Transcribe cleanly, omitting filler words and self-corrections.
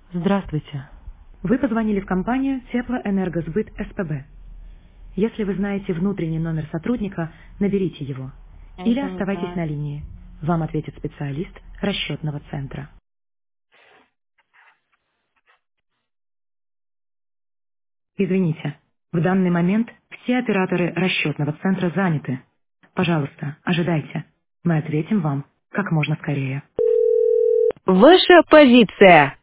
Здравствуйте. Вы позвонили в компанию Теплоэнергосбыт СПБ. Если вы знаете внутренний номер сотрудника, наберите его. Или Это не оставайтесь знаю. на линии. Вам ответит специалист расчетного центра. Извините, в данный момент все операторы расчетного центра заняты. Пожалуйста, ожидайте. Мы ответим вам как можно скорее. Ваша позиция.